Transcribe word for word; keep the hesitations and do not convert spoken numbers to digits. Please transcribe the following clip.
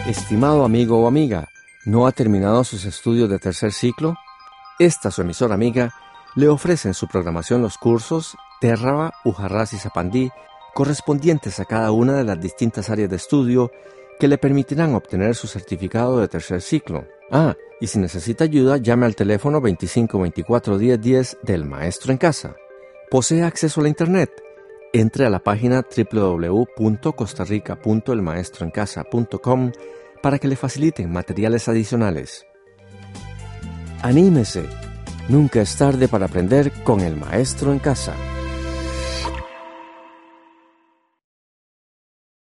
Estimado amigo o amiga, ¿no ha terminado sus estudios de tercer ciclo? Esta su emisora amiga le ofrece en su programación los cursos Terraba, Ujarrás y Zapandí, correspondientes a cada una de las distintas áreas de estudio que le permitirán obtener su certificado de tercer ciclo. Ah, y si necesita ayuda, llame al teléfono veinticinco veinticuatro diez diez del Maestro en Casa. ¿Posee acceso a la Internet? Entre a la página doble u doble u doble u punto costarrica punto el maestro en casa punto com para que le faciliten materiales adicionales. Anímese, nunca es tarde para aprender con el Maestro en Casa.